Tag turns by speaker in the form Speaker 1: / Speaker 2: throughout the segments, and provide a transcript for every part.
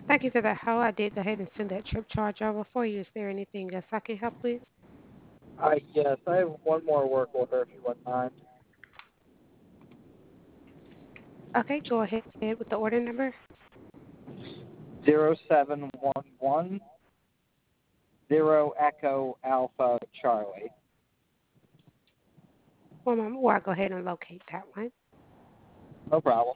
Speaker 1: Thank you for that. How I did go ahead and send that trip charge over for you. Is there anything else I can help with?
Speaker 2: Yes, I have one more work order if you wouldn't mind.
Speaker 1: Okay, go ahead with the order number.
Speaker 2: 0711 Echo Alpha Charlie.
Speaker 1: One moment while I go ahead and locate that one.
Speaker 2: No problem.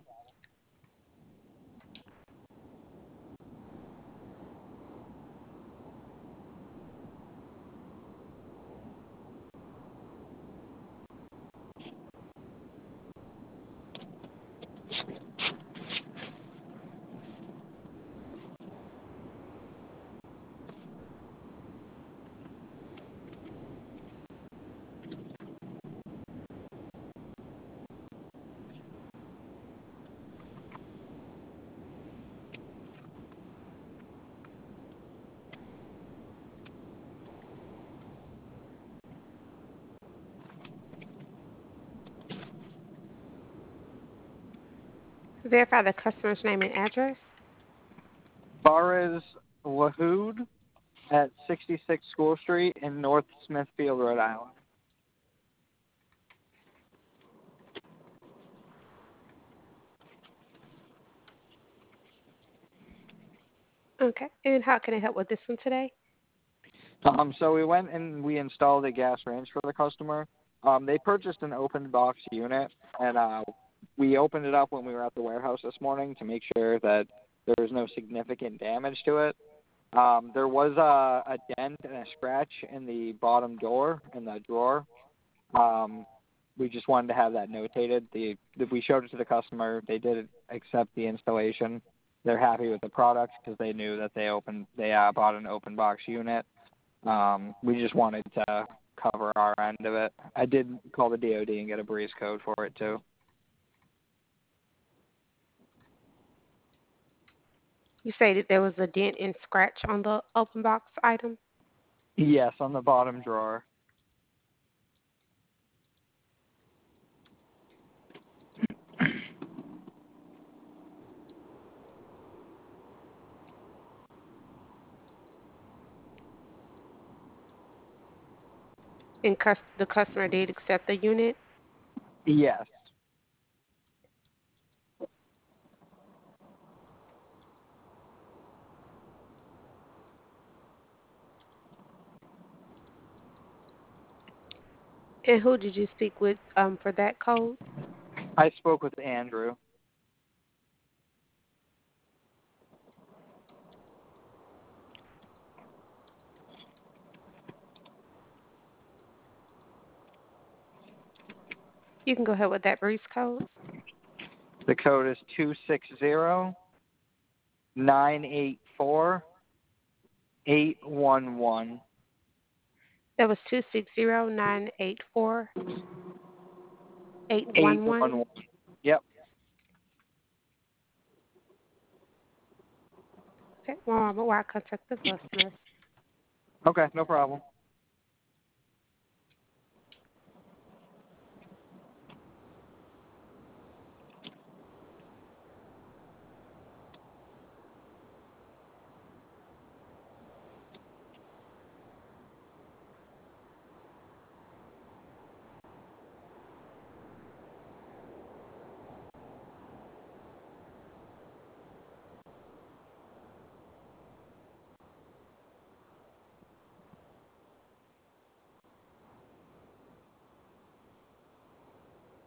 Speaker 1: Verify the customer's name and address.
Speaker 2: Baraz Lahoud at 66 School Street in North Smithfield, Rhode Island.
Speaker 1: Okay, and how can I help with this one today?
Speaker 2: So we went and we installed a gas range for the customer. They purchased an open box unit, and we opened it up when we were at the warehouse this morning to make sure that there was no significant damage to it. There was a dent and a scratch in the bottom door in the drawer. We just wanted to have that notated. We showed it to the customer. They did accept the installation. They're happy with the product because they knew that they bought an open box unit. We just wanted to cover our end of it. I did call the DOD and get a breeze code for it too.
Speaker 1: You say that there was a dent and scratch on the open box item.
Speaker 2: Yes, on the bottom drawer.
Speaker 1: And the customer did accept the unit.
Speaker 2: Yes.
Speaker 1: And who did you speak with for that code?
Speaker 2: I spoke with Andrew.
Speaker 1: You can go ahead with that breeze code.
Speaker 2: The code is 260-984-811.
Speaker 1: That was 260-984-811.
Speaker 2: 811. Yep.
Speaker 1: Okay, one moment while I contact the customer.
Speaker 2: Okay, no problem.